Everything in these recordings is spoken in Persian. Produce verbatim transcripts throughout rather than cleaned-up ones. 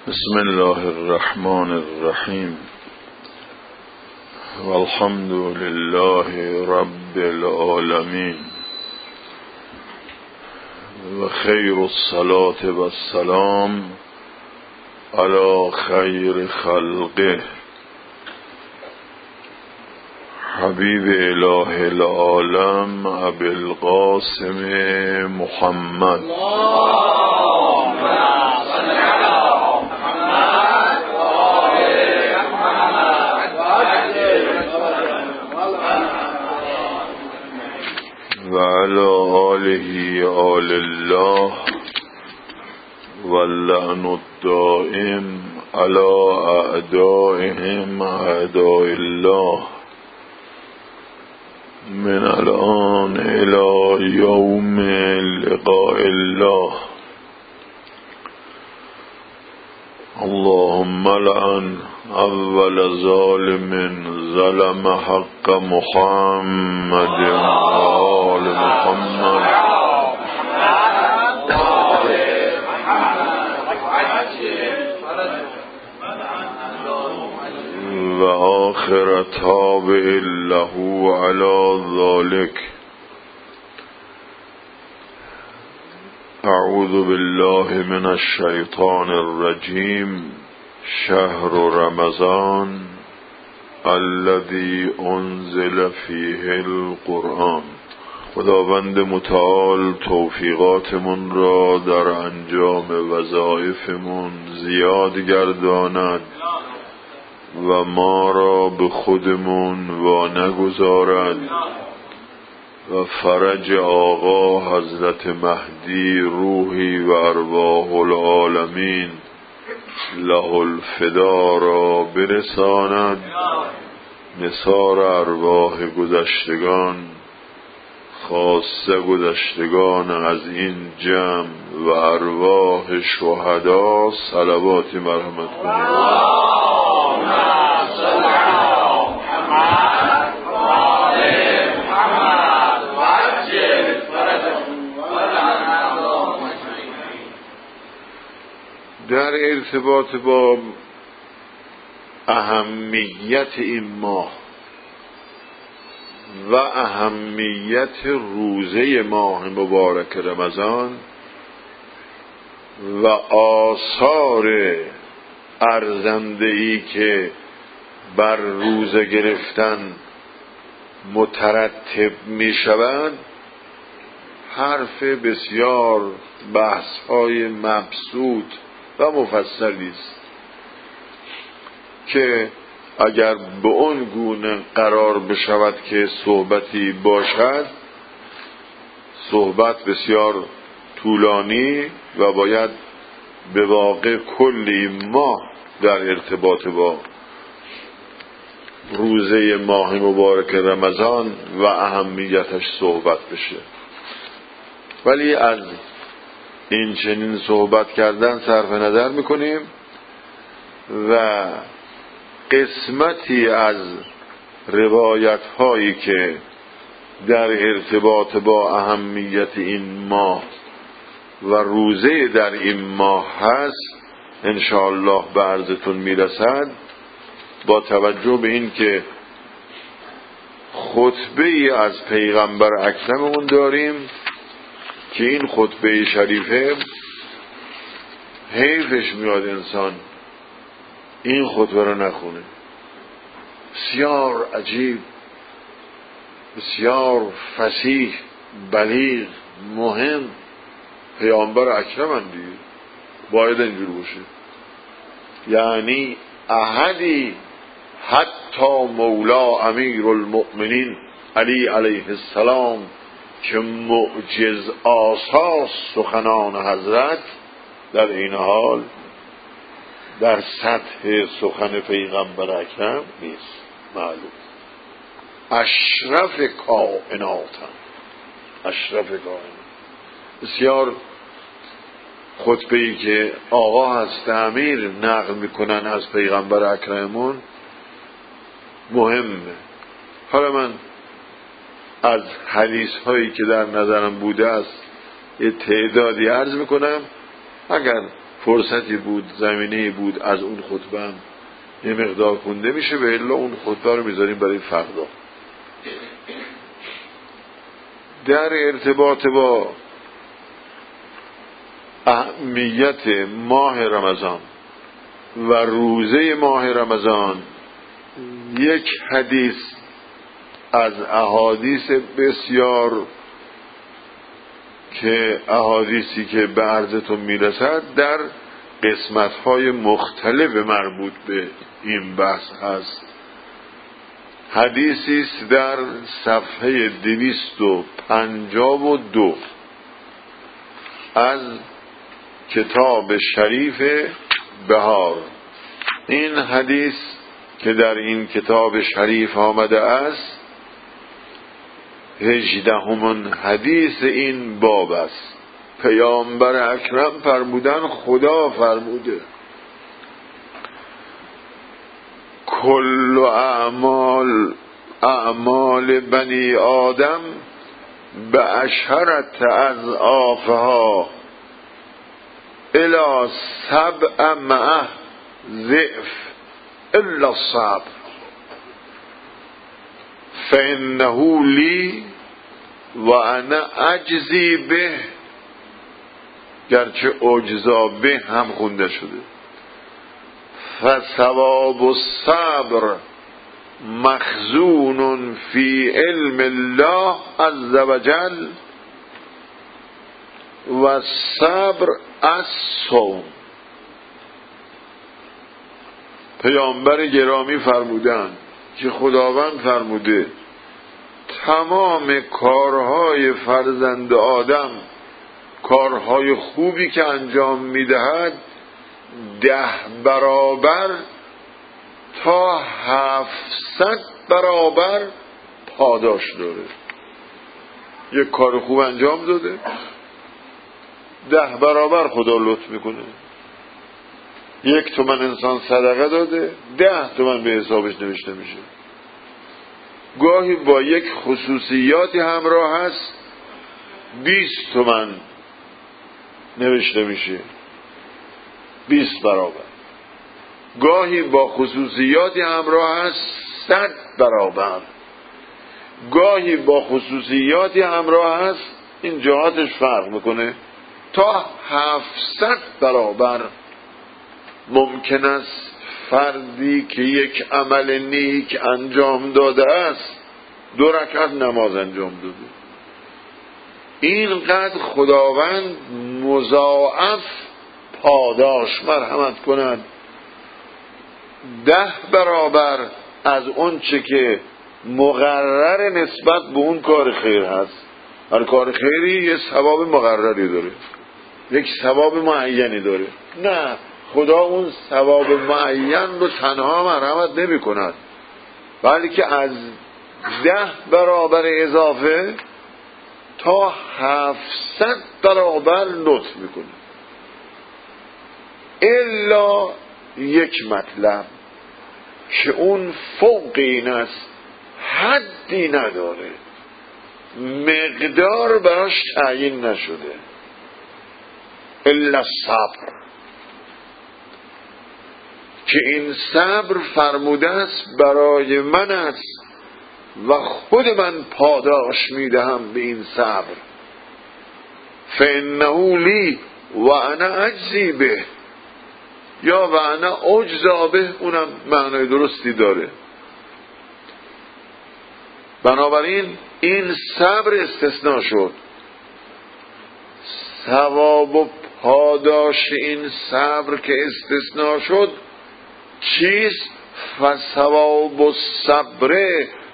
بسم الله الرحمن الرحیم والحمد لله رب العالمین و خیر الصلاة و السلام علی خیر خلقه حبیب اله العالم ابی القاسم محمد و علی آله آل الله واللعن الدائم علی اعدائهم اعداء الله من الان الى یوم لقاء الله. اللهم لعن اول ظالم ظلم حق محمد وآل محمد و آخر تابع له على ذلك. اعوذ بالله من الشیطان الرجیم. شهر رمضان الذي انزل فيه القرآن. خداوند متعال توفیقاتمون را در انجام وظایفمون زیاد گرداند و ما را به خودمون وا نگذارد و فرج آقا حضرت مهدی روحی و ارواح العالمین له الفدا را برساند. نثار ارواح گذشتگان خاصه گذشتگان از این جمع و ارواح شهدا صلواتی مرحمت کنید. در ارتباط با اهمیت این ماه و اهمیت روزه ماه مبارک رمضان و آثار ارزنده‌ای که بر روزه گرفتن مترتب می شود، حرف بسیار بحث‌های مبسوط و مفصلی است که اگر به اون گونه قرار بشود که صحبتی باشد، صحبت بسیار طولانی و باید به واقع کلی ماه در ارتباط با روزه ماه مبارک رمضان و اهمیتش صحبت بشه. ولی از این چنین صحبت کردن صرف نظر میکنیم و قسمتی از روایت هایی که در ارتباط با اهمیت این ماه و روزه در این ماه هست انشاءالله به عرضتون میرسد، با توجه به این که خطبه ای از پیغمبر اکرممون داریم که این خطبه شریفه حیفش میاد انسان این خطبه رو نخونه. بسیار عجیب، بسیار فصیح، بلیغ، مهم. پیامبر اکرم اندی باید اینجور باشه. یعنی احدی حتی مولا امیر المؤمنین علی علیه السلام که معجز آساس سخنان حضرت در این حال در سطح سخن پیغمبر اکرم نیست. معلوم اشرف کائناتم، اشرف کائنات. بسیار خطبه‌ای که آقا هست امیر نقل میکنن از پیغمبر اکرمون مهمه. حالا من از حدیث هایی که در نظرم بوده است یه تعدادی عرض میکنم، اگر فرصتی بود، زمینه بود، از اون خطبه هم یه مقدار خونده میشه، و الا اون خطبه رو میذاریم برای فردا. در ارتباط با اهمیت ماه رمضان و روزه ماه رمضان یک حدیث از احادیث بسیار که احادیثی که به عرضتون میرسد در قسمت‌های مختلف مربوط به این بحث هست. حدیثی است در صفحه دویست و پنجاه و دو از کتاب شریف بهار. این حدیث که در این کتاب شریف آمده است هجدهمین حدیث این باب است. پیامبر اکرم فرمودن خدا فرموده کل اعمال اعمال بنی آدم به اشهرت از آفها الی سبع مئه ضعف الا الصبر فانه لی و انا اجزی به، گرچه اجزا به هم خونده شده. فثواب الصبر مخزون فی علم الله عز وجل و صبر الصوم. پیامبر گرامی فرمودند که خداوند فرموده تمام کارهای فرزند آدم، کارهای خوبی که انجام میدهد، ده برابر تا هفتصد برابر پاداش داره. یک کار خوب انجام داده، ده برابر خدا لطف میکنه. یک تومن انسان صدقه داده، ده تومن به حسابش نوشته میشه. گاهی با یک خصوصیاتی همراه هست، بیست تومن نوشته میشه، بیست برابر. گاهی با خصوصیاتی همراه هست، صد برابر. گاهی با خصوصیاتی همراه هست، این جهاتش فرق میکنه، تا هفتصد برابر. ممکن است فردی که یک عمل نیک انجام داده است دو رکعت نماز انجام داده، اینقدر خداوند مضاعف پاداش مرحمت کند، ده برابر از اون چه که مقرر نسبت به اون کار خیر هست. هر کار خیری یه ثواب مقرری داره، یک ثواب معینی داره. نه، خدا اون ثواب معین رو تنها مرحمت نمی کند، بلکه از ده برابر اضافه تا هفتصد برابر لطف میکنه. الا یک مطلب که اون فوق این است، حدی نداره، مقدار براش تعیین نشده. الا الصبر، که این صبر فرموده است برای من است و خود من پاداش میدهم به این صبر. فانه لی و انا اجزی به، یا و انا اجزا به، اونم معنای درستی داره. بنابراین این صبر استثناء شد. ثواب و پاداش این صبر که استثناء شد چیست؟ فثواب الصبر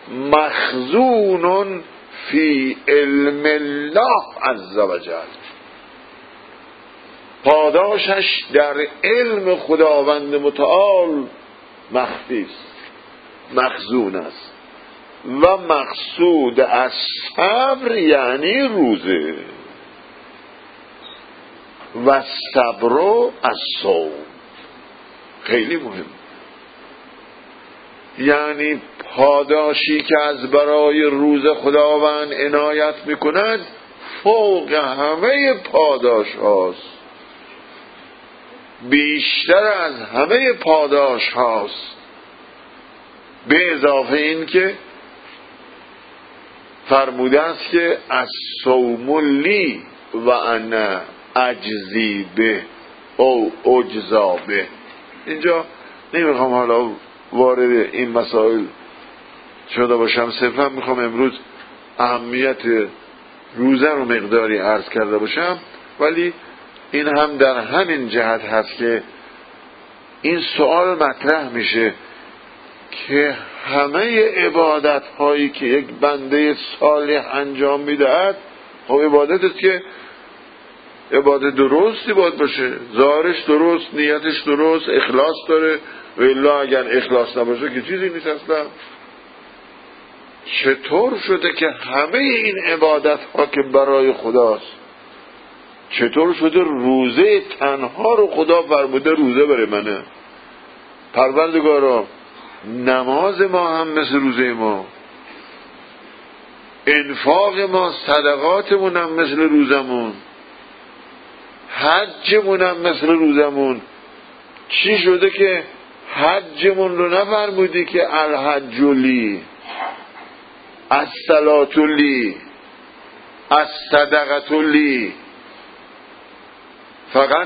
مخزون فی علم الله عز وجل. پاداشش در علم خداوند متعال مخفی است، مخزون است. و مقصود از صبر یعنی روزه، و صبر از صوم. خیلی مهم، یعنی پاداشی که از برای روز خداوند عنایت میکند فوق همه پاداش هاست. بیشتر از همه پاداش هاست، به اضافه این که فرموده است که الصوم لی و انا اجزی به او اجزا به. اینجا نمیخوام حالا وارد این مسائل شده باشم، صرفا میخوام امروز اهمیت روزه رو مقداری عرض کرده باشم، ولی این هم در همین جهت هست که این سوال مطرح میشه که همه عبادت هایی که یک بنده صالح انجام میدهد، خب عبادت است که عبادت درستی باید باشه، ظاهرش درست، نیتش درست، اخلاص داره، و الا اگر اخلاص نباشه که چیزی نیست اصلا. چطور شده که همه این عبادت ها که برای خداست، چطور شده روزه تنها رو خدا فرموده روزه برای منه؟ پروردگارا نماز ما هم مثل روزه ما، انفاق ما، صدقاتمون هم مثل روزمون، حجمون هم مثل روزمون. چی شده که حجمون رو نفرمودی که الحج لی، الصلاة لی، الصدقة لی، فقط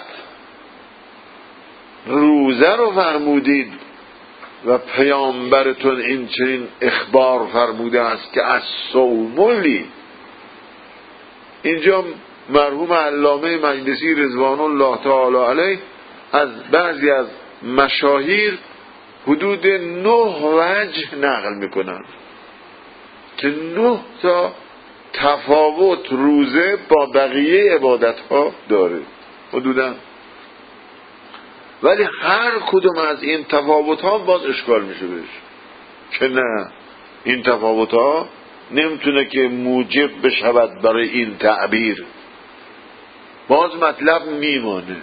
روزه رو فرمودید و پیامبرتون این چنین اخبار فرموده است که الصوم لی. اینجا مرحوم علامه مجلسی رضوان الله تعالی علیه از بعضی از مشاهیر حدود نه وجه نقل میکنن که نه تا تفاوت روزه با بقیه عبادت ها داره حدوداً، ولی هر کدوم از این تفاوت ها باز اشکال میشه بهش که نه، این تفاوت ها نمیتونه که موجب بشود برای این تعبیر، باز مطلب میمانه،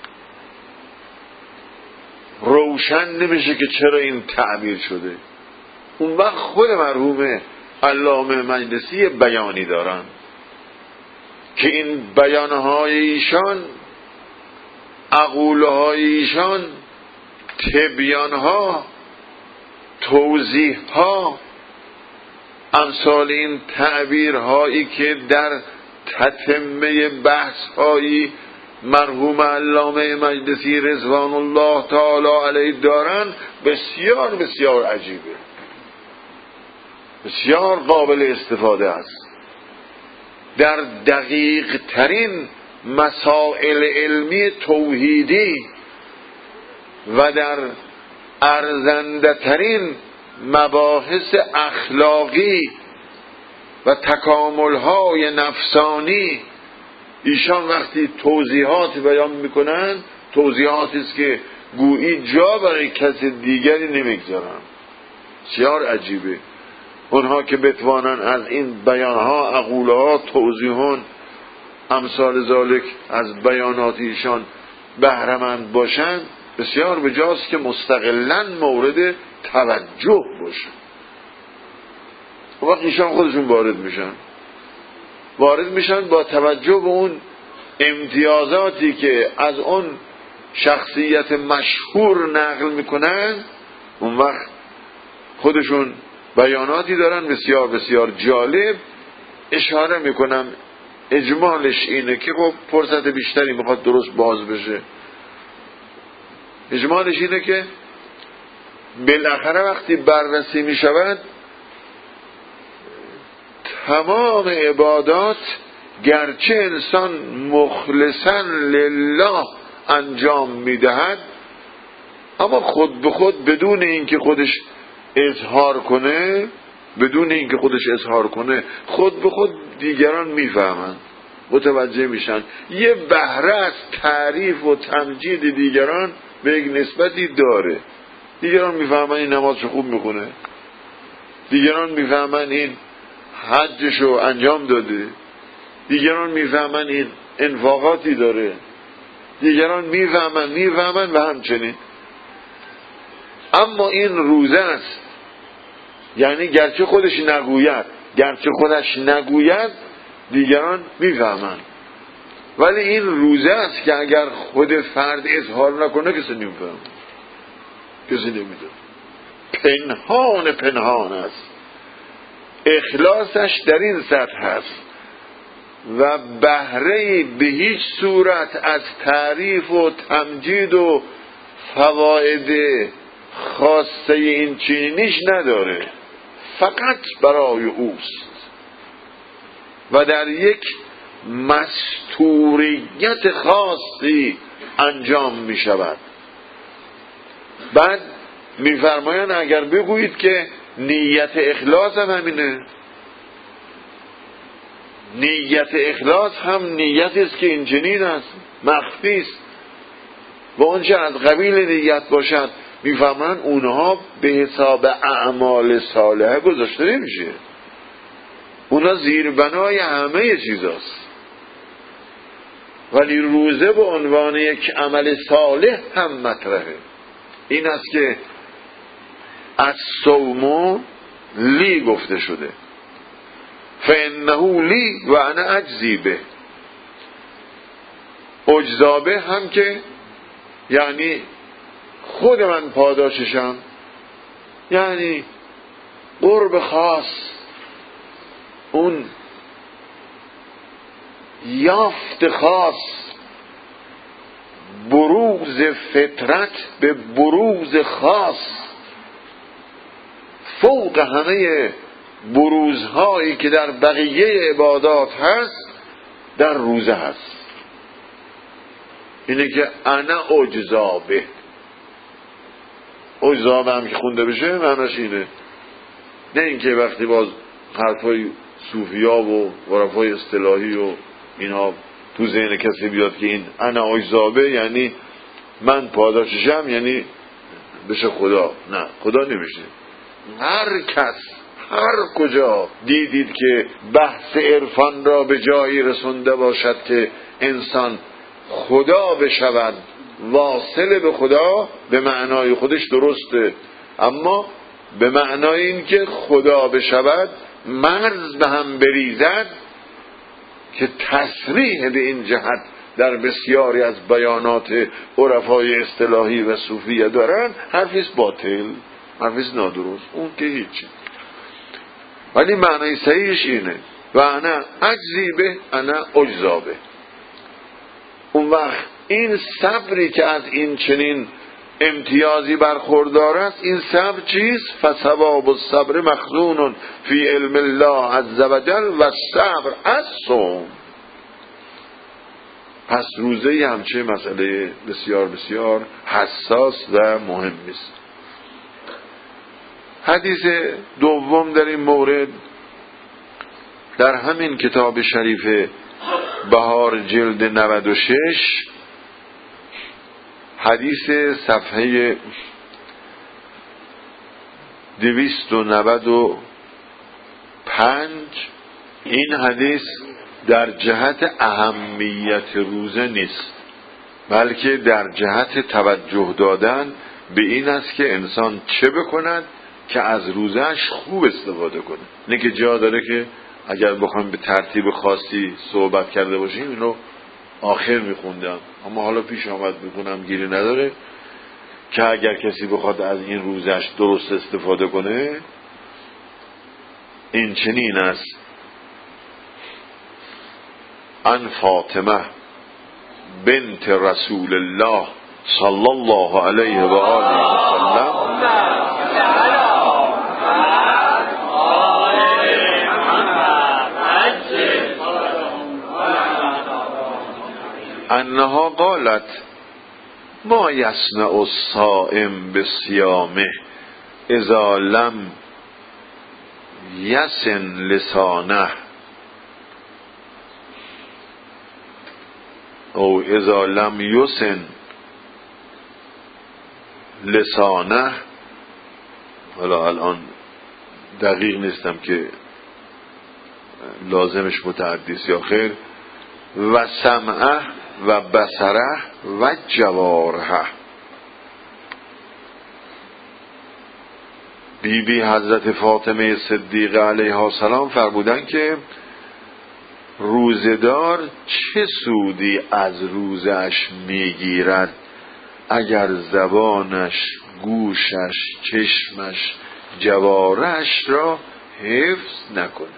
روشن نمیشه که چرا این تعبیر شده. اون وقت خود مرحوم علامه مجلسی بیانی دارن که این بیانهای ایشان، اقولهای ایشان، تبیانها، توضیحها، امثال این تعبیرهایی که در تتمه بحثهایی مرحوم علامه مجلسی رضوان الله تعالی علیه دارن، بسیار بسیار عجیبه، بسیار قابل استفاده است. در دقیق ترین مسائل علمی توحیدی و در ارزنده ترین مباحث اخلاقی و تکامل‌های نفسانی ایشان وقتی توضیحات بیان میکنن، توضیحاتی است که گویی جا برای کسی دیگری نمیگذارن. بسیار عجیبه اونها که بتوانن از این بیانها، اقولها، توضیحون امثال ذالک از بیانات ایشان بهره‌مند باشند، بسیار بجاست که مستقلاً مورد توجه باشه. وقت ایشان خودشون وارد میشن وارد میشن با توجه به اون امتیازاتی که از اون شخصیت مشهور نقل میکنن، اون وقت خودشون بیاناتی دارن بسیار بسیار جالب. اشاره میکنم اجمالش اینه که خب فرصت بیشتری میخواد درست باز بشه. اجمالش اینه که بالاخره وقتی بررسی میشود تمام عبادات گرچه انسان مخلصاً لله انجام میدهد، اما خود به خود بدون اینکه خودش اظهار کنه بدون اینکه خودش اظهار کنه خود به خود دیگران میفهمند، متوجه میشن. یه بهره از تعریف و تمجید دیگران به یک نسبتی داره. دیگران میفهمن این نمازشو خوب میکنه، دیگران میفهمن این حجشو انجام داده، دیگران میفهمن این انفاقاتی داره، دیگران میفهمن میفهمن و همچنین. اما این روزه است، یعنی گرچه خودش نگوید گرچه خودش نگوید دیگران میفهمن. ولی این روزه است که اگر خود فرد اظهار نکنه کسی نمیفهم، کسی نمیدونه، پنهان پنهان است. اخلاصش در این سطح هست و بهره به هیچ صورت از تعریف و تمجید و فواید خاصه این چینیش نداره، فقط برای اوست و در یک مستوریت خاصی انجام می شود. بعد می فرمایند اگر بگویید که نیت اخلاص هم همینه، نیت اخلاص هم نیتی است که این چنین است، مخفی است و اونچه از قبیل نیت باشد میفهمن اونها به حساب اعمال صالحه گذاشته نمیشه، اونها زیربنای همه چیزاست. ولی روزه به عنوان یک عمل صالح هم مطرحه. این است که از صوم لی گفته شده، فانه لی و انا اجزی به. اجزابه هم که یعنی خود من پاداششم، یعنی قرب خاص، اون یافت خاص، بروز فطرت به بروز خاص، فوق همه بروزهایی که در بقیه عبادات هست در روزه هست. اینه که انا اجزابه. اجزابه هم که خونده بشه معناش اینه، نه اینکه وقتی باز حرفای صوفیا و عرفای اصطلاحی و اینا تو ذهن کسی بیاد که این انا اجزابه یعنی من پاداششم، یعنی بشه خدا. نه، خدا نمیشه. هر کس هر کجا دیدید که بحث عرفان را به جایی رسونده باشد که انسان خدا بشود، واصل به خدا، به معنای خودش درسته، اما به معنای این که خدا بشود مرز به هم بریزد که تصریح به این جهت در بسیاری از بیانات عرفای اصطلاحی و صوفیه دارن، حرفیست باطل، حرفیست نادرست، اون که هیچی. ولی معنی صحیحش اینه و انا اجزی به انا اجزابه. اون وقت این صبری که از این چنین امتیازی برخوردار است، این صبر چیست؟ فثواب الصبر مخزون فی علم الله عز وجل و صبر از صوم. پس روزه همچه مسئله بسیار بسیار حساس و مهمی است. حدیث دوم در این مورد در همین کتاب شریف بهار جلد نود و شش، حدیث صفحه دویست و نود و پنج. این حدیث در جهت اهمیت روزه نیست، بلکه در جهت توجه دادن به این است که انسان چه بکند که از روزهش خوب استفاده کنه. نه که جا داره که اگر بخوام به ترتیب خاصی صحبت کرده باشیم اینو آخر میخوندم، اما حالا پیش آمد میکنم گیری نداره که اگر کسی بخواد از این روزش درست استفاده کنه این چنین است: ان فاطمه بنت رسول الله صلی الله علیه و آله و سلم انها قالت ما یصنع الصائم بصیامه اذا لم یسن لسانه او اذا لم یسن لسانه. حالا الان دقیق نیستم که لازمش متعدیست یا خیر. و سمعه و بصره و جوارحه. بی بی حضرت فاطمه صدیقه علیها السلام فرمودن که روزدار چه سودی از روزش میگیرد اگر زبانش، گوشش، چشمش، جوارش را حفظ نکنه.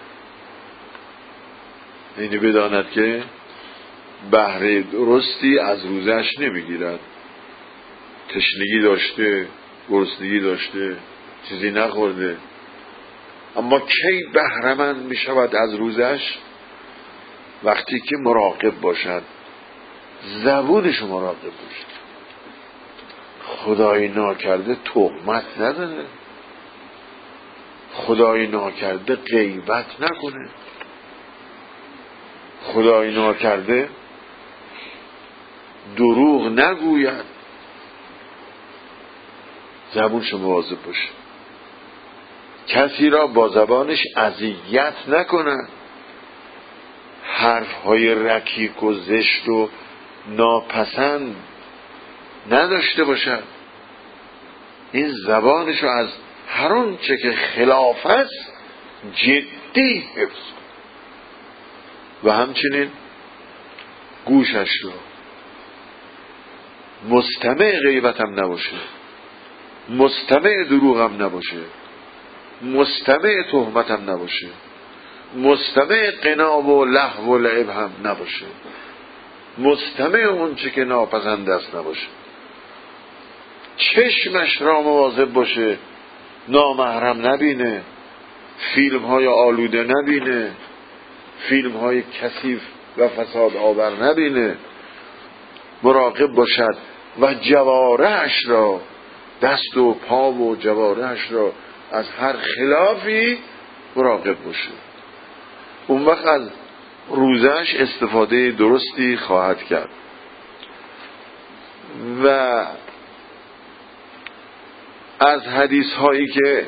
اینی بداند که بهره درستی از روزش نمیگیرد. تشنگی داشته، گرسنگی داشته، چیزی نخورده، اما کی بهره‌مند می شود از روزش؟ وقتی که مراقب باشد، زبونش مراقب باشد، خدای ناکرده تهمت نزنه، خدای ناکرده غیبت نکنه، خدای ناکرده دروغ نگوید. زبونش مواظب باشه، کسی را با زبانش اذیت نکنه، حرفهای رکیک و زشت و ناپسند نداشته باشد. این زبانش رو از هر اون چه که خلاف است جدی حفظ کن. و همچنین گوشش رو مستمع غیبت هم نباشه، مستمع دروغ هم نباشه، مستمع تهمت هم نباشه، مستمع قنا و لهو و لعب هم نباشه، مستمع اون چه که ناپسند است نباشه. چشمش را مواظب باشه، نامحرم نبینه، فیلم های آلوده نبینه، فیلم های کثیف و فساد آور نبینه، مراقب باشد. و جوارحش را، دست و پا و جوارحش را از هر خلافی مراقب باشه. اون وقت از روزش استفاده درستی خواهد کرد. و از حدیث هایی که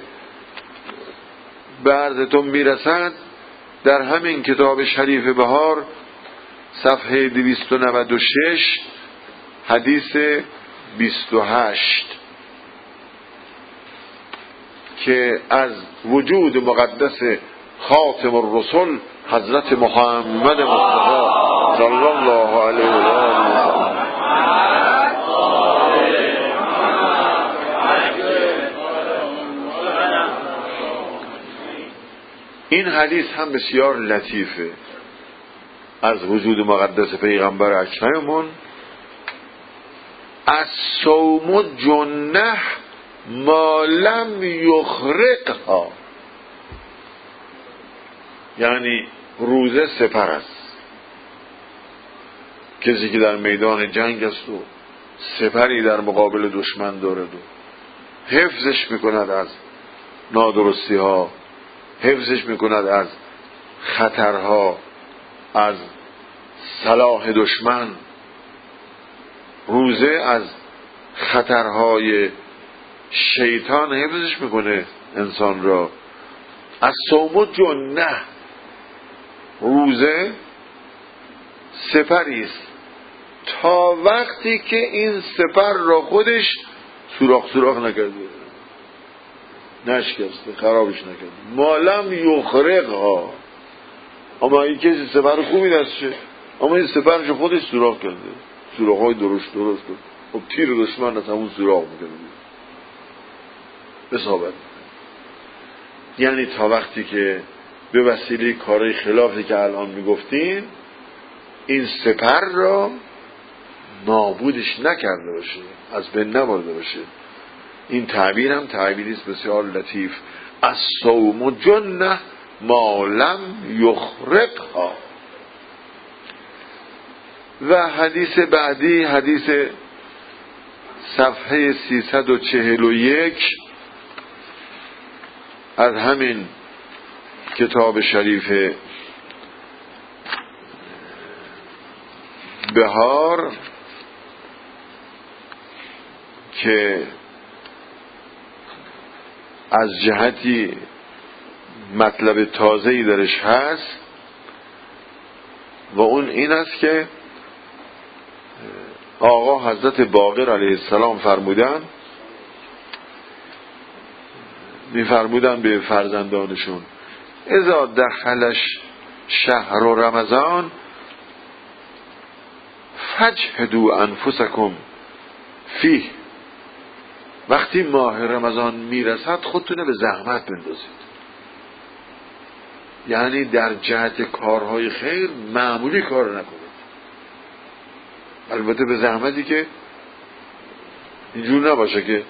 به عرضتون میرسد در همین کتاب شریف بهار صفحه دویست و نود و شش حدیث بیست و هشت که از وجود مقدس خاتم الرسل حضرت محمد مصطفی صلی الله علیه و آله این حدیث هم بسیار لطیفه از وجود مقدس پیغمبر اکرممون. الصوم جنه ما لم یخرقها، یعنی روزه سپر است. کسی که در میدان جنگ است و سپری در مقابل دشمن دارد و حفظش میکند از نادرستی ها، حفظش میکند از خطرها، از سلاح دشمن. روزه از خطرهای شیطان حفظش میکنه انسان را. از صوم جنه، روزه سپری است تا وقتی که این سپر را خودش سوراخ سوراخ نکرده، نشکسته، خرابش نکرده. مالم یخرقها، اما این کسی سپر خوبی دستشه، اما این سپرش خودش سوراخ کرده، سوراخ های درشت درست کرده. خب تیر دشمن از همون سوراخ میکنه، اصابت. یعنی تا وقتی که به وسیله کارهای خلافی که الان میگفتین این سپر را نابودش نکرده باشه، از بین نبرده باشه. این تعبیر هم تعبیری است بسیار لطیف. الصوم جنه ما لم یخرقها. و حدیث بعدی حدیث صفحه سیصد و چهل و یک از همین کتاب شریف بهار که از جهتی مطلب تازه‌ای درش هست و اون این است که آقا حضرت باقر علیه السلام فرمودن می فرمودن به فرزندانشون اذا دخلش شهر رمضان فاجهدوا انفسکم فیه، وقتی ماه رمضان میرسد خودتونه به زحمت بندازید. یعنی در جهت کارهای خیر معمولی کار نکنید، البته به زحمتی که اینجور نباشه که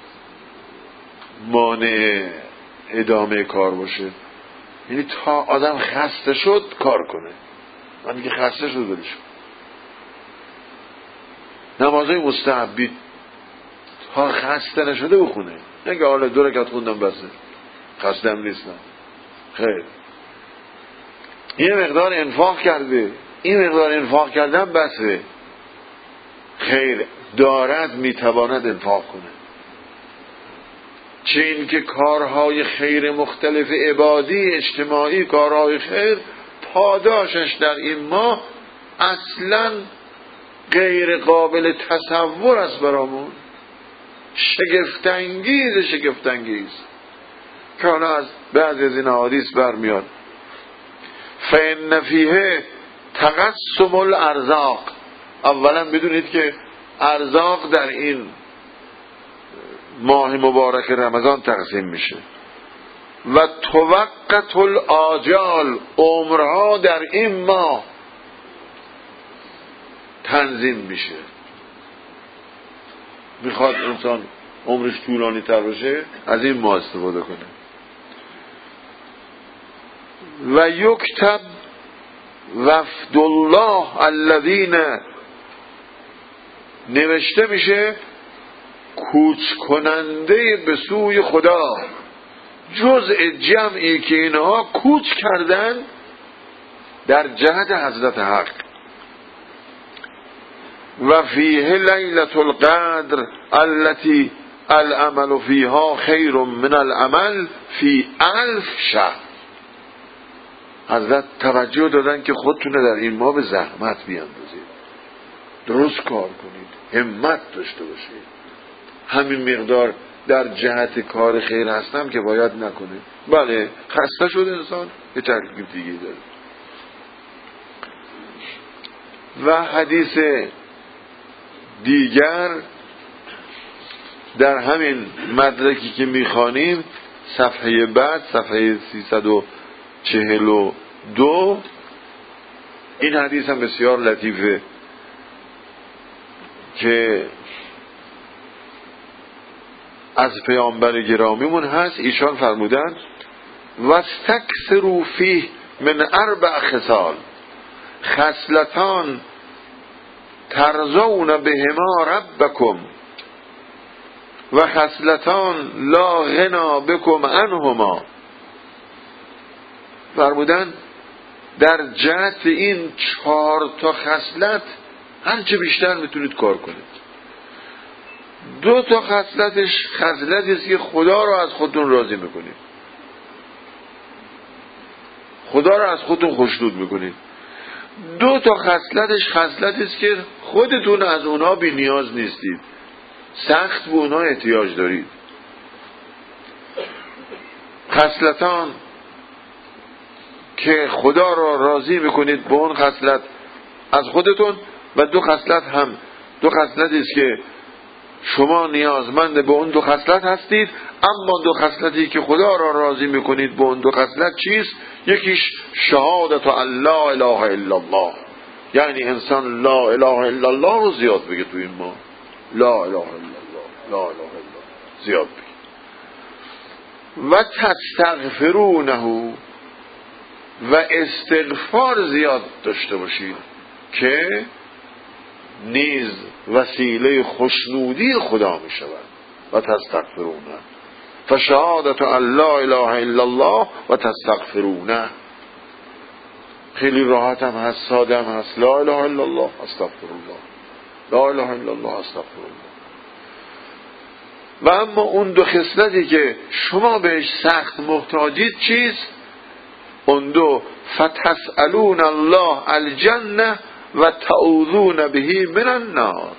مانع ادامه کار باشه. یعنی تا آدم خسته شد کار کنه، من که خسته شد دلش. نمازهای مستحبی تا خسته نشده بخونه، نگه حالا دو رکعت خوندم بسه، خسته هم نیستم. خیر، این مقدار انفاق کرده، این مقدار انفاق کردن بسه. خیر دارد میتواند انفاق کنه. چه این که کارهای خیر مختلف عبادی اجتماعی، کارهای خیر پاداشش در این ماه اصلا غیر قابل تصور است برامون، شگفت‌انگیز شگفت‌انگیز که حالا از بعضی از این احادیث برمیاد. فإن فیه تقسم الارزاق، اولا بدونید که ارزاق در این ماه مبارک رمضان تقسیم میشه و توقت الاجال، عمرها در این ماه تنظیم میشه. میخواد انسان عمرش طولانی تر باشه از این ماه استفاده کنه. و یکتب وفد الله الذین، نوشته میشه کوچ کننده به سوی خدا، جزء جمعی که اینها کوچ کردن در جهت حضرت حق. و فیه لیلة القدر التي العمل فیها خیر من العمل فی الف شهر. حضرت توجه دادن که خودتونه در این ماه به زحمت بیاندازید، درست کار کنید، همت داشته باشید. همین مقدار در جهت کار خیر هستم که باید نکنه. بله خسته شد انسان، یه ترکیب دیگه داره. و حدیث دیگر در همین مدرکی که میخوانیم صفحه بعد، صفحه سیصد و چهل و دو، این حدیث هم بسیار لطیفه که از پیامبر گرامیمون هست. ایشان فرمودند واستکثروا فیه من اربع خصال خصلتان ترضون بهما ربکم و خصلتان لا غنا بکم عنهما. فرمودند در جهت این چهار تا خصلت هرچه بیشتر میتونید کار کنید. دو تا خصلتش خصلتی است که خدا رو از خودتون راضی میکنید، خدا رو از خودتون خوشنود میکنید. دو تا خصلتش خصلتی است که خودتون از اونها بی نیاز نیستید، سخت به اونها احتیاج دارید. خصلتان که خدا را راضی میکنید به اون خصلت از خودتون، و دو خصلت هم دو خصلتی است که شما نیازمند به اون دو خصلت هستید. اما دو خصلتی که خدا را راضی میکنید به اون دو خصلت چیست؟ یکیش شهادت ان لا اله الا الله، یعنی انسان لا اله الا الله رو زیاد بگه تو این ما، لا اله الا الله، لا اله الا الله زیاد بگه. و تستغفرونه، و استغفار زیاد داشته باشید که نیز وسیله خوشنودی خدا می شود. و تستغفرونه فشهادت ان لا اله الا الله و تستغفرونه. خیلی راحت هم هست، ساده هم هست. لا اله الا الله استغفر الله، لا اله الا الله استغفر الله. و اما اون دو خصلتی که شما بهش سخت محتاجید چیست؟ اون دو فتسألون الله الجنه و تعوذون به من النار،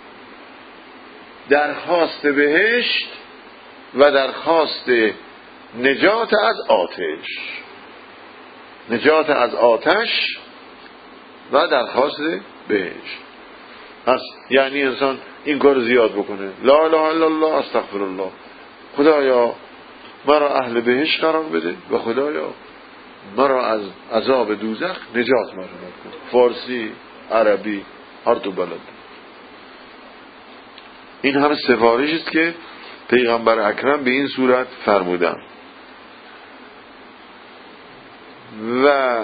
درخواست بهشت و درخواست نجات از آتش. نجات از آتش و درخواست بهشت. پس یعنی انسان این کار زیاد بکنه، لا اله الا الله، استغفر الله، خدایا مرا اهل بهشت قرار بده و خدایا مرا از عذاب دوزخ نجات مرا کن. فارسی، عربی، هر تو بلد. این همه سفارشی است که پیغمبر اکرم به این صورت فرمودن. و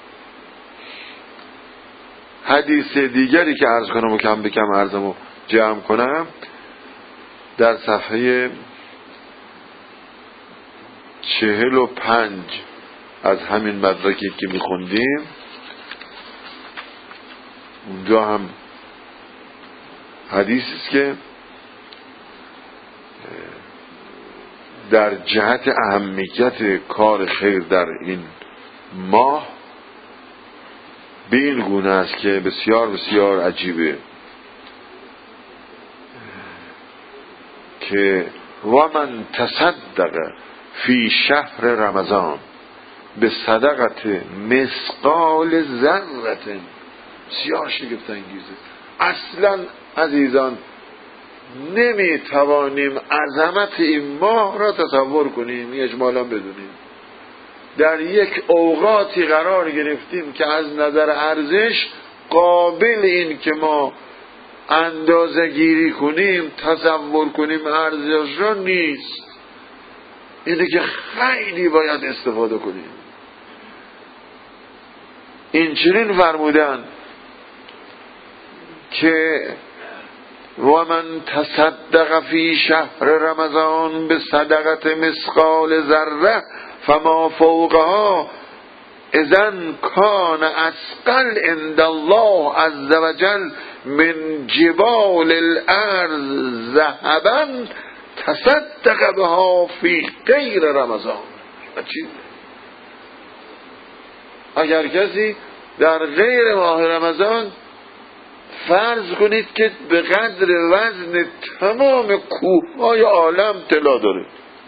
حدیث دیگری که عرض کنم و کم به کم عرضمو جمع کنم، در صفحه چهل و پنج از همین مدرکی که میخوندیم، اونجا هم حدیثی است که در جهت اهمیت کار خیر در این ماه به این گونه است که بسیار بسیار عجیبه که و من تصدق فی شهر رمضان به صدقت مثقال ذره. بسیار شگفت انگیزه. اصلا عزیزان نمی توانیم عظمت این ماه را تصور کنیم، اجمالا بدونیم. در یک اوقاتی قرار گرفتیم که از نظر ارزش قابل این که ما اندازه گیری کنیم، تصور کنیم ارزش را نیست. اینه که خیلی باید استفاده کنیم. این چنین فرمودن که و من تصدق فی شهر رمضان به صدقت مثقال ذره فما فوقها اذن کان اثقل عند الله عز وجل من جبال الارض ذهبا تصدق بها فی غیر رمضان. اگر کسی در غیر ماه رمضان فرض کنید که به قدر وزن تمام کوههای عالم طلا داره،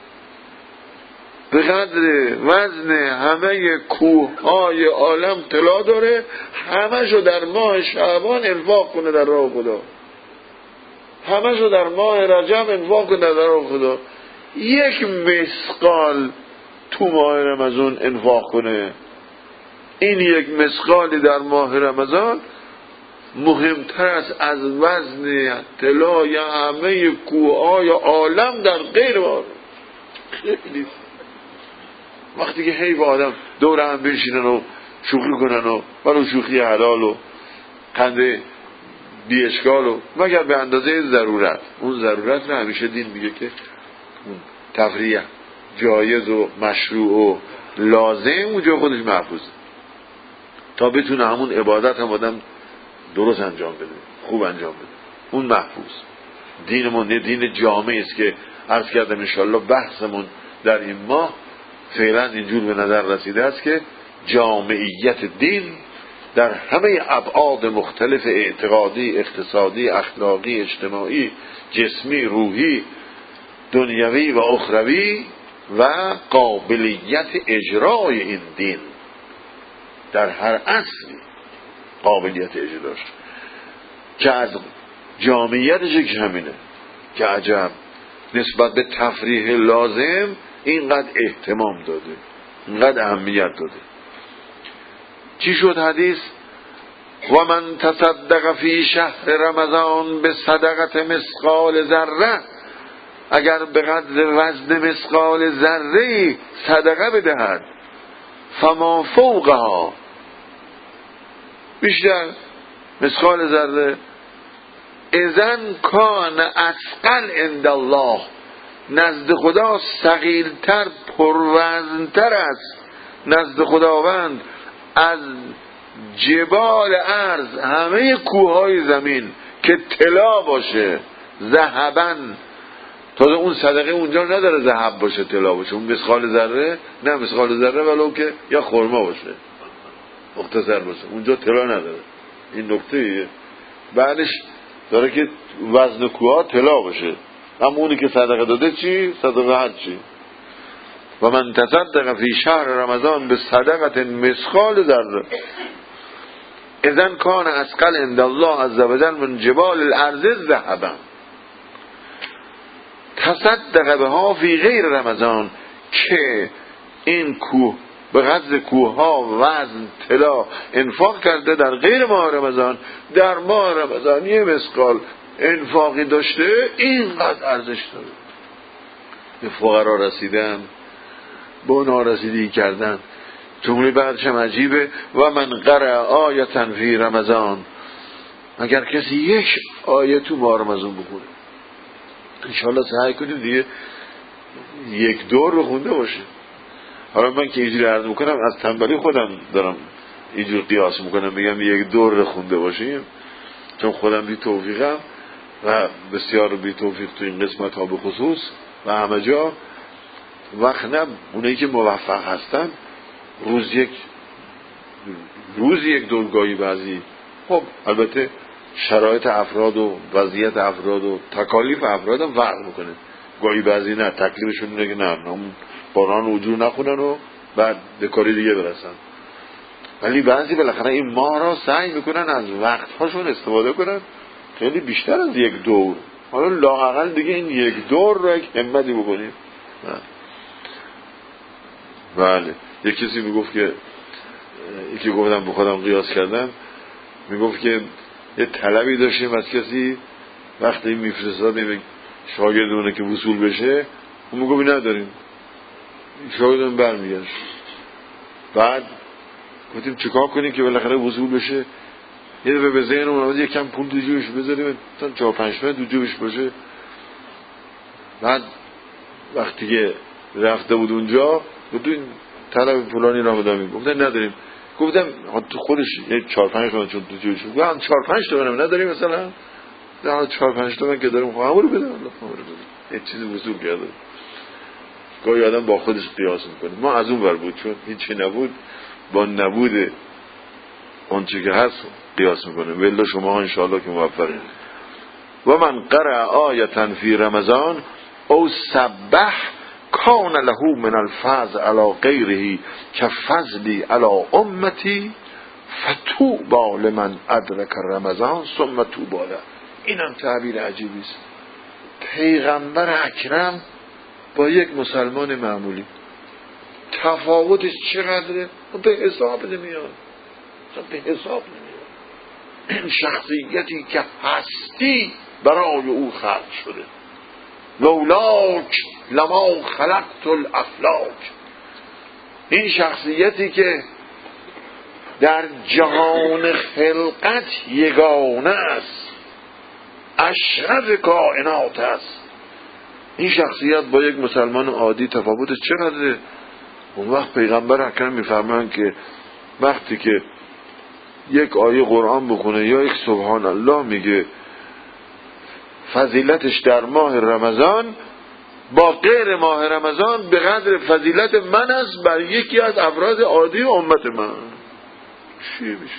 به قدر وزن همه کوههای عالم طلا داره، همه‌شو در ماه شعبان انفاق کنه در راه خدا، همه‌شو در ماه رجب انفاق کنه در راه خدا، یک مثقال تو ماه رمضان انفاق کنه، این یک مثقالی در ماه رمضان مهمتر است از وزن طلای همه کوههای عالم در غیر ماه. خیلی وقتی که هی با آدم دور هم بنشینن و شوخی کنن و ولو شوخی حلال و خنده بی اشکال و مگر به اندازه ضرورت، اون ضرورت رو همیشه دین میگه که اون تفریح جایز و مشروع و لازم اونجا خودش محفوظه تا بتونه همون عبادت هم آدم درست انجام بده، خوب انجام بده، اون محفوظ. دینمون دین جامعی است که عرض کردم انشالله بحثمون در این ماه فعلا اینجور به نظر رسیده است که جامعیت دین در همه ابعاد مختلف اعتقادی، اقتصادی، اخلاقی، اجتماعی، جسمی، روحی، دنیوی و اخروی و قابلیت اجرای این دین در هر اصلی قابلیت اجراش که از جامعیتش که همینه که عجب نسبت به تفریح لازم اینقدر اهتمام داده، اینقدر اهمیت داده. چی شد حدیث؟ و من تصدق فی شهر رمضان به صدقت مثقال ذره، اگر به قدر وزن مثقال ذره صدقه بدهد فما فوقها، بیشتر مثقال ذره، اذن کان اثقل عند الله، نزد خدا ثقیلتر، پروزنتر است نزد خداوند از جبال ارض، همه کوههای زمین که طلا باشه، ذهبن. تازه اون صدقه اونجا نداره ذهب باشه، طلا باشه، اون مثقال ذره نه، مثقال ذره ولو که یا خرما باشه مختصر باشه، اونجا طلا نداره. این نکته بعدش داره که وزن کوه طلا باشه، اما اونی که صدقه داده چی؟ صدقه حد چی؟ و من تصدق فی شهر رمضان به صدقه مثقال ذره اذن کان اثقل عند الله عز وجل من جبال الارض ذهبا تصدق بها فی غیر رمضان، که این کوه به قدر کوه ها وزن طلا انفاق کرده در غیر ماه رمضان، در ماه رمضان یه مثقال انفاقی داشته اینقدر ارزش داره. به فقرا رسیدن، با نارسیدگی کردن. جمله بعدش هم عجیبه، و من قرأ آیة فی رمضان، اگر کسی یک آیه تو ماه رمضان بخونه، انشاءالله سعی کنیم دیگه یک دور رو خونده باشه. حالا من که اینجوری عرض میکنم از تنبلی خودم دارم اینجور قیاس میکنم، میگم یک دور رو خونده باشیم، چون خودم بی توفیقم و بسیار بی توفیق تو این قسمت ها به خصوص و همه جا. وقت نه اونایی که موفق هستن روز یک روز یک دورگاهی بعضی، خب البته شرایط افراد و وضعیت افراد و تکالیف افراد هم فرق میکنه. گاهی بعضی نه، تکلیفشون اینه که نه هم قرآن وجود نخونن و بعد به کاری دیگه برسن، ولی بعضی بالاخره این ماه را سعی میکنن از وقتهاشون استفاده کنن خیلی بیشتر از یک دور. حالا لااقل دیگه این یک دور رو یک همتی بکنیم. بله، یک کسی میگفت که یکی گفتم به خودم قیاس کردم، میگفت که یه طلبی داشتیم از کسی، وقتی میفرستادیم شاگردونه که وصول بشه، اون میگفت نداریم، شاگردون برمیگشت. بعد گفتیم چیکار کنیم که بالاخره وصول بشه؟ یه دفعه به ذهن اون اومد یکم پول تو جیبش بذاریم تا چهار پنج تومن تو جیبش باشه. بعد وقتی که رفته بود اونجا گفت این طلب فلانی را بدم، گفتن نداریم. گفتم تو خودش یه چهار پنج تومن چون تو جیبش، گفتم چهار پنج تومن نداریم مثلا؟ نه چهار پنج تومن که داریم، خواهم رو بدم الله خواهم رو بدم. یه چیزی وصول کرده. گاهی آدم با خودش قیاس میکنه. ما از اون ور بود، چون هیچی نبود، با نبود اون چی که هست قیاس میکنه. والله شما ها انشاءالله که موفقین. و من قرأ آیة فی رمضان او سبح کان له من الفضل علی غیره کفضلی علی امتی فتوبا لمن ادرک رمضان ثم توبا له. اینم تعبیر عجیبی است. پیغمبر اکرم با یک مسلمان معمولی تفاوتش چقدره؟ به حساب نمیاد، به حساب نمیاد. این شخصیتی که هستی برای او خلق شده، لولاک لما خلقت الافلاک. این شخصیتی که در جهان خلقت یگانه است، اشرف کائنات است. این شخصیت با یک مسلمان عادی تفاوتش چقدره؟ اون وقت پیغمبر اکرم میفرمان که وقتی که یک آیه قرآن بخونه یا یک سبحان الله میگه، فضیلتش در ماه رمضان با غیر ماه رمضان به قدر فضیلت من است بر یکی از افراد عادی و امت من. چی میشه؟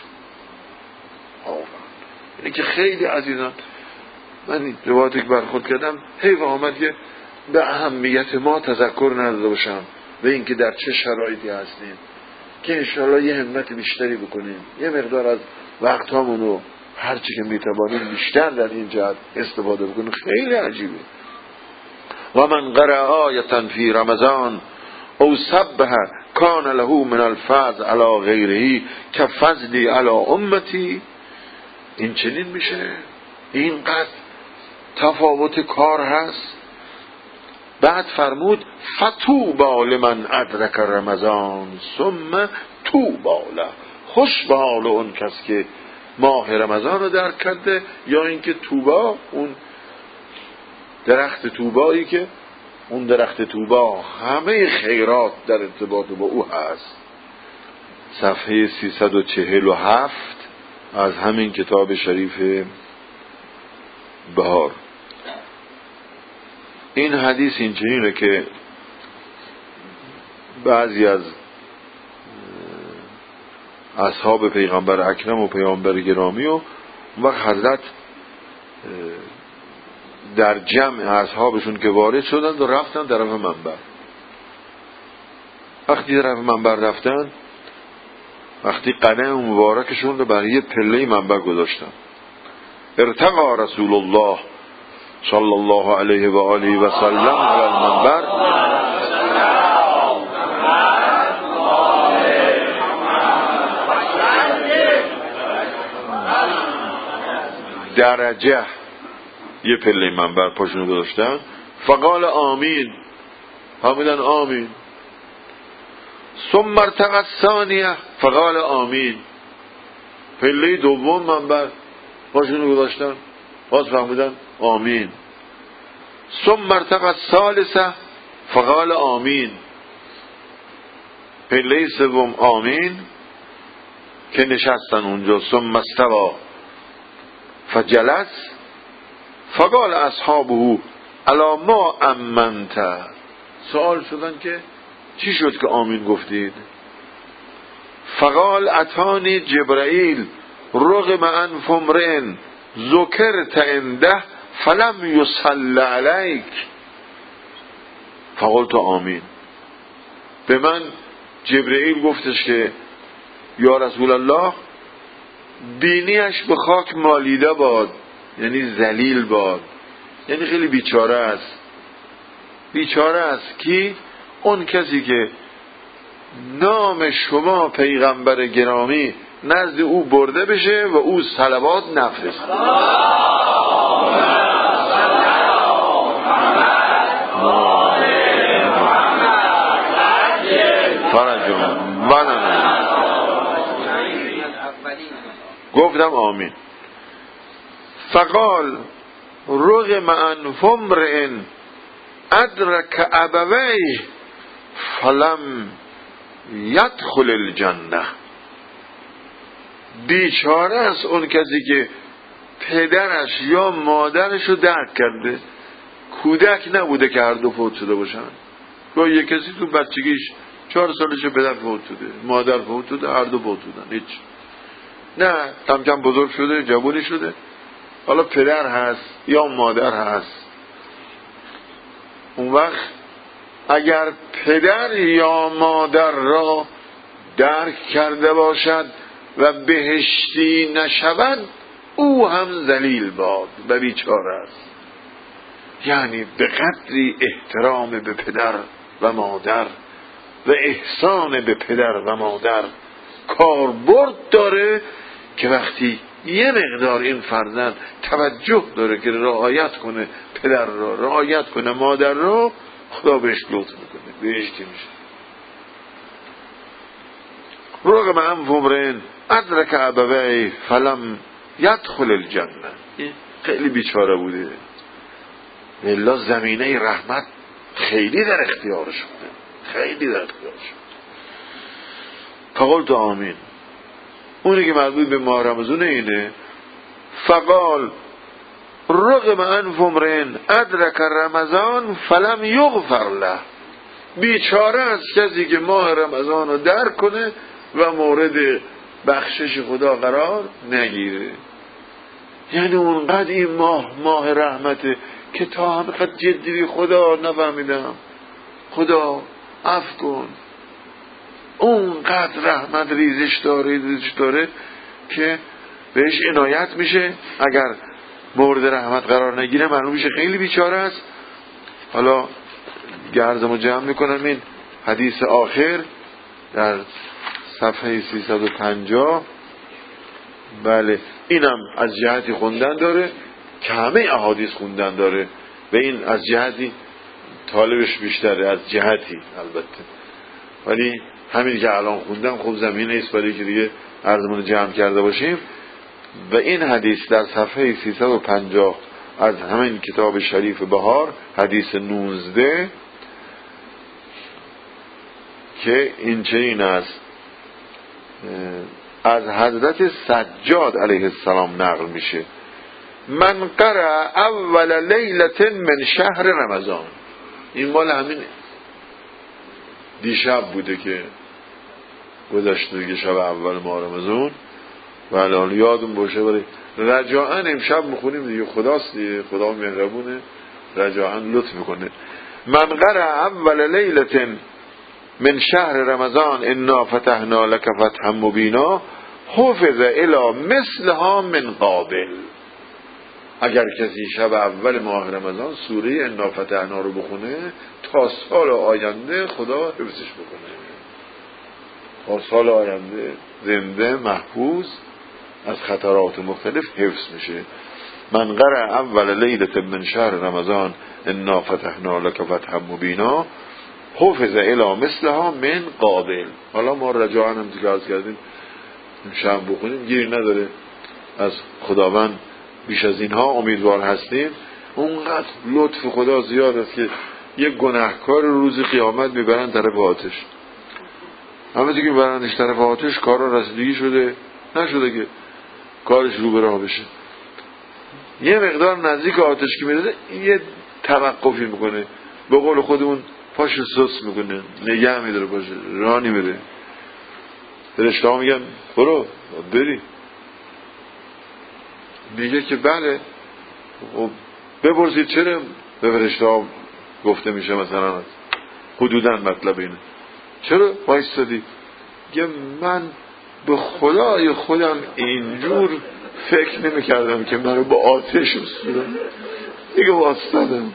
اینه که خیلی عزیزان، من روایتی که برخورد کردم حیف آمد که به اهمیت ما تذکر نداده باشم و اینکه در چه شرایطی هستیم، که انشاءالله یه همت بیشتری بکنیم، یه مقدار از وقت همونو هرچی که میتوانیم بیشتر در این جهت استفاده بکنیم. خیلی عجیبه. و من قرأ آیة فی رمضان او سبح کان له من الفضل علی غیره کفضلی علی امتی. این چنین میشه، اینقدر تفاوت کار هست. بعد فرمود فتوبا لمن ادرک رمضان ثم توبا له. خوش به حال اون کس که ماه رمضان رو درک کرده، یا اینکه توبا، اون درخت توبایی که اون درخت توبا همه خیرات در ارتباط با او هست. صفحه سیصد و چهل و هفت از همین کتاب شریف بهار. این حدیث این چنینه که بعضی از اصحاب پیغمبر اکرم و پیغمبر گرامی و وقت حضرت در جمع اصحابشون که وارد شدند و رفتن طرف منبر، وقتی طرف منبر رفتن، وقتی قدم مبارکشون رو برای یه پله منبر گذاشتن، ارتقا رسول الله صلی الله علیه و آله و سلم علی المنبر، درجه یه پله منبر پاشون گذاشتن، فقال آمین، حامدن آمین. ثم ارتقى الثانیه فقال آمین، پله دوم منبر پاشون گذاشتن، باز فهمیدن آمین. ثم ارتقى الثالثه فقال آمین، پله سوم آمین که نشستن اونجا. ثم استوى فجلس فقال اصحابه الا ما امنت، سوال شدن که چی شد که آمین گفتید؟ فقال اتانی جبرائیل رغم انف امرئ ذکرت عنده فلم یصلی علیک فقلت آمین. به من جبرائیل گفتش که یا رسول الله بینیش به خاک مالیده باد، یعنی ذلیل باد، یعنی خیلی بیچاره است. بیچاره است کی؟ اون کسی که نام شما پیغمبر گرامی نزد او برده بشه و او صلوات نفرسته. فرجم منم گفتم آمین. فقال رغم انف امرئ ادرک ابویه فلم یدخل الجنه، بیچاره است اون کسی که پدرش یا مادرش رو درک کرده، کودک نبوده که هر دو فوت شده باشن. یا یک کسی تو بچگیش چهار سالش پدر فوت شده، مادر فوت شده، هر دو فوت شدن، هیچ نه، کم کم بزرگ شده، جوانی شده، حالا پدر هست یا مادر هست. اون وقت اگر پدر یا مادر را درک کرده باشد و بهشتی نشود، او هم ذلیل باد و بیچاره است. یعنی به قدری احترام به پدر و مادر و احسان به پدر و مادر کاربرد داره که وقتی یه مقدار این فرزند توجه داره که رعایت کنه پدر را، رعایت کنه مادر را، خدا بهش لطف میکنه، بهشتی میشه. رغم انف امرئ ادرک ابویه فلم یدخل الجنه، خیلی بیچاره بوده، الا زمینه رحمت خیلی در اختیارش بوده، خیلی در اختیارش بوده. فقلت آمین. اونی که مربوط به ماه رمضان اینه. فقال رغم انف امرئ ادرک رمضان فلم یغفر له، بیچاره است کسی که ماه رمضان رو درک کنه و مورد بخشش خدا قرار نگیره. یعنی اونقدر این ماه ماه رحمته که تا همقدر جدی خدا نفهمیدم، خدا عفو کن، اونقدر رحمت ریزش داره ریزش داره که بهش عنایت میشه. اگر مورد رحمت قرار نگیره معلوم میشه خیلی بیچاره است. حالا گرزمو جمع میکنم، این حدیث آخر در صفحه سیصد و پنجاه، بله اینم از جهتی خوندن داره که همه احادیث خوندن داره و این از جهتی طالبش بیشتره، از جهتی البته، ولی همین که الان خوندم خب زمینه ایست برای که دیگه عرضمون جمع کرده باشیم. و این حدیث در صفحه سیصد و پنجاه از همین کتاب شریف بهار، حدیث نوزده، که این چنین است، از حضرت سجاد علیه السلام نقل میشه: من قرأ اول لیلة من شهر رمضان. این مال همین دیشب بوده که گذشته دیگه، شب اول ماه رمضان. ولی حالا یادم باشه برای رجاءً امشب میخونیم دیگه، خداست دیگه، خدا مهربونه، رجاءً لطف میکنه. من قرأ اول لیلة من شهر رمضان انا فتحنا لك فتحا مبینا حفظ الی مثلها من قابل. اگر کسی شب اول ماه رمضان سوره انا فتحنا رو بخونه تا سال آینده خدا حفظش بکنه، تا سال آینده زنده محفوظ از خطرات مختلف حفظ میشه. من قرأ اول لیلة من شهر رمضان انا فتحنا لك فتحا مبینا حفظ الی مثلها من قابل. حالا ما رجاعا هم دیگه عرض کردیم شب بخونیم گیر نداره، از خداوند بیش از اینها امیدوار هستیم. اونقدر لطف خدا زیاد است که یک گناهکار روز قیامت میبرن طرف آتش. همه دیگه میبرنش طرف آتش، کارا رسیدگی شده نشده که کارش رو به راه بشه. یه مقدار نزدیک آتش که میرسه یه توقفی میکنه، به قول خودمون پاشو سس میکنه، نگه میداره، پاشه رانی میره. فرشته ها میگن برو بری، میگه که بله. بپرسید چرا؟ به فرشته ها گفته میشه مثلا حدودا مطلب اینه چرا وایستادی؟ میگه من به خدای خودم اینجور فکر نمی کردم که من رو با آتش بسودم، دیگه وایستادم.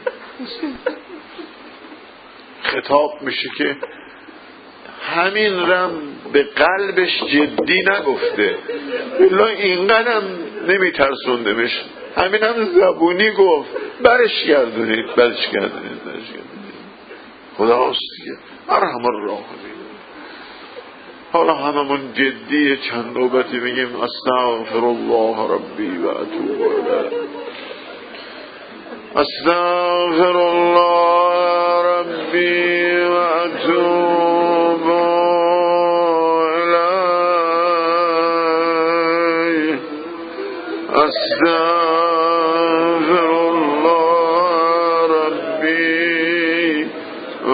خطاب میشه که همین رم به قلبش جدی نگفته، الا اینقدر هم نمی ترسوندمش، همین هم زبونی گفت برش گردونید برش گردونید برش گردونید. خدا هست دیگه ارحم الراحمین. حالا هممون جدی چند نوبتی میگیم استغفر الله ربی و اتوب الیه، استغفر الله ربی و اتوب الیه، استغفر الله ربی و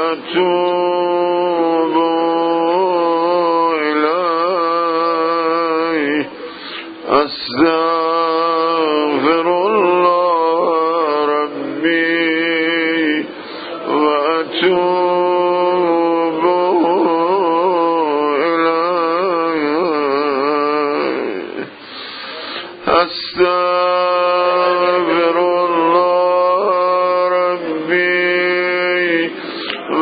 اتوب الیه، استغفر الله ربی و اتوب الیه، استغفر الله ربی و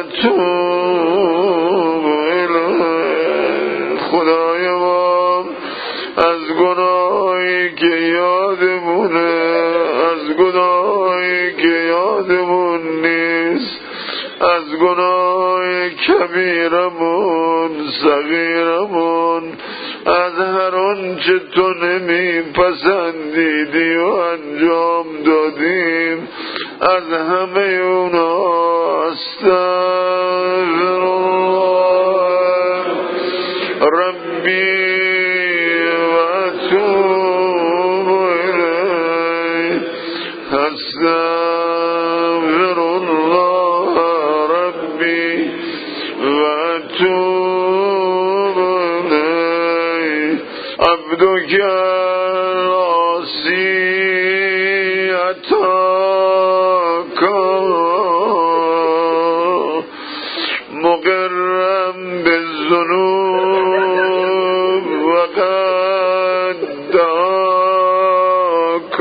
اتوب الیه. خدای ما از گناهی که یادمونه، از گناهی که یادمون نیست، از گناه کبیرمون صغیرمون، از هر آنچه تو نمی پسندیدی و انجام دادیم، از همه اونا استغفر الله ربی و اتوب الیه، استغفر الله ربی و اتوب الیه. عبدک العاصی اتاک مقرم بالذنوب و قد دعاک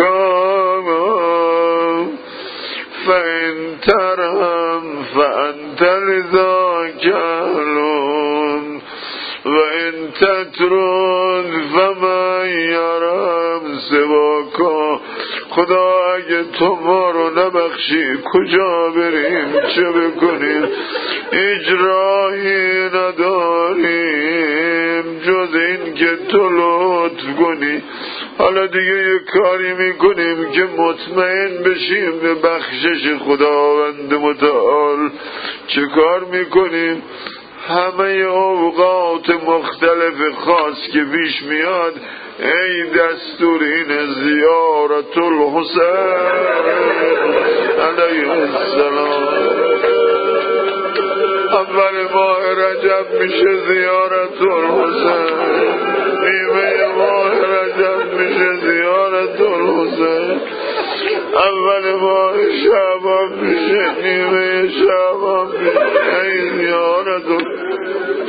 فإن ترهم فأنت لذاک اهلون و ان تترد فمن یرم سواکا. خدا اگه تو ما رو نبخشی کجا بریم چه بکنیم؟ هیچ راهی نداریم جز این که تو لطف کنی. حالا دیگه یه کاری میکنیم که مطمئن بشیم به بخشش خداوند متعال. چه کار میکنیم؟ همه اوقات مختلف خاص که پیش میاد ای دستور این زیارت الحسین علیه السلام. اول ماه رجب میشه زیارت الحسین، نیمه ماه رجب میشه زیارت الحسین، اول ماه شعبان میشه نیمه شعبان میشه ای زیارت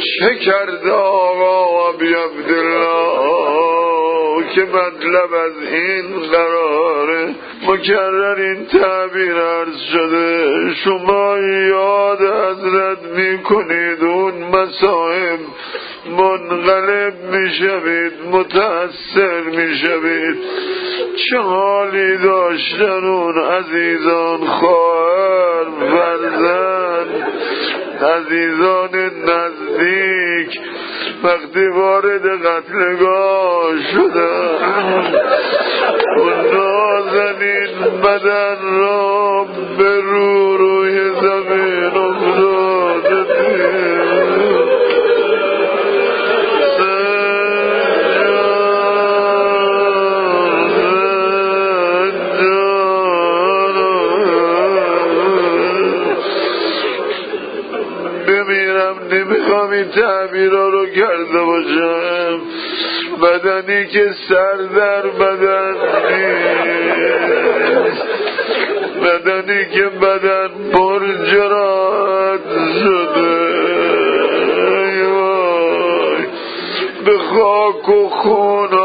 چه کرده آقا ابی عبدالله که مطلب از این قراره؟ مکرر این تعبیر عرض شده. شما یاد حضرت میکنید اون مصائب منقلب میشوید، متأثر میشوید. چه حالی داشتن اون عزیزان، خواهر، فرزند، عزیزان نزدیک وقتی وارد قتلگاه شدن و نازنین بدن را به رو روی زمین افتاده. بمیرم نمیخوام این تعبیرها رو کرده باشم. بدنی که سر در بدن نیست، بدنی که بدن پر جراحت شده، به خاک و خون